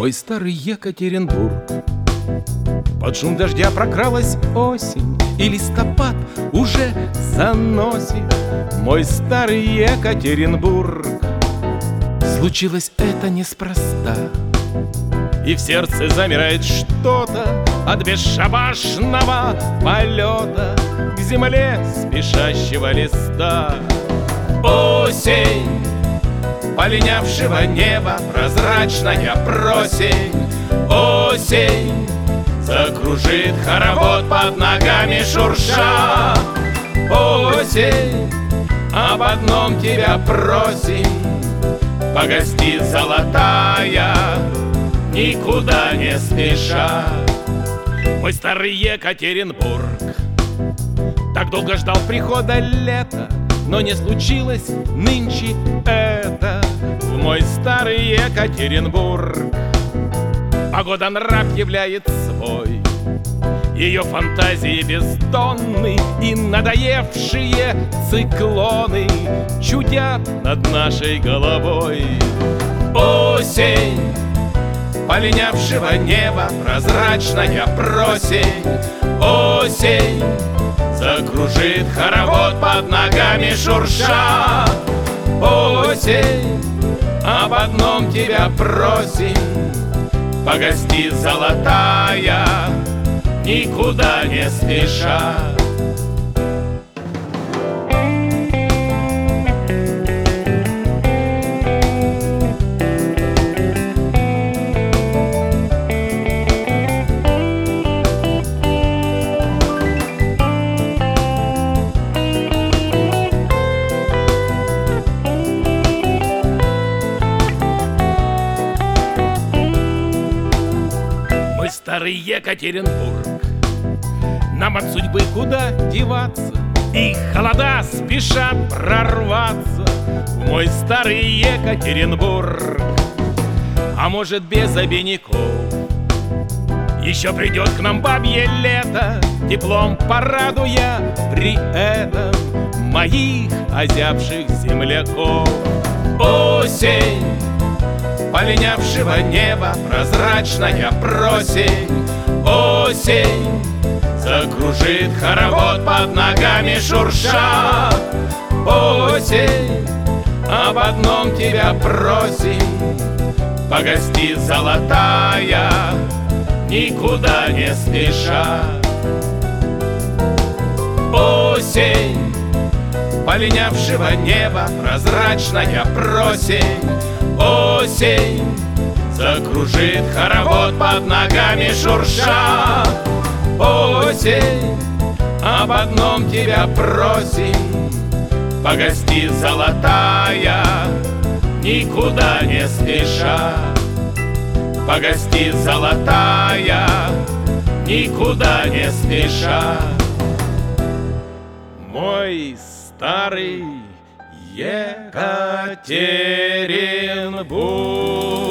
мой старый Екатеринбург. Под шум дождя прокралась осень, и листопад уже заносит мой старый Екатеринбург. Случилось это неспроста, и в сердце замирает что-то от бесшабашного полета к земле спешащего листа. Осень, полинявшего неба прозрачная просень. Осень закружит хоровод под ногами шурша. Осень, об одном тебя просим: погости, золотая, никуда не спеша. Мой старый Екатеринбург так долго ждал прихода лета, но не случилось нынче это в мой старый Екатеринбург. Погода нрав являет свой, ее фантазии бездонны, и надоевшие циклоны чудят над нашей головой. Осень, полинявшего неба прозрачная просень. Осень закружит хоровод под ногами шурша. Осень, об одном тебя просим: погости, золотая, никуда не спеша. Старый Екатеринбург, нам от судьбы куда деваться, и холода спешат прорваться в мой старый Екатеринбург. А может, без обиняков еще придет к нам бабье лето, теплом порадуя при этом моих озябших земляков. Осень, полинявшего неба прозрачная просень. Осень закружит хоровод под ногами шурша. Осень, об одном тебя просим: погости, золотая, никуда не спеша. Осень, полинявшего неба прозрачная просень. Осень закружит хоровод под ногами шурша. Осень, об одном тебя просим: погости, золотая, никуда не спеша. Погости, золотая, никуда не спеша. Мой старый Екатеринбург.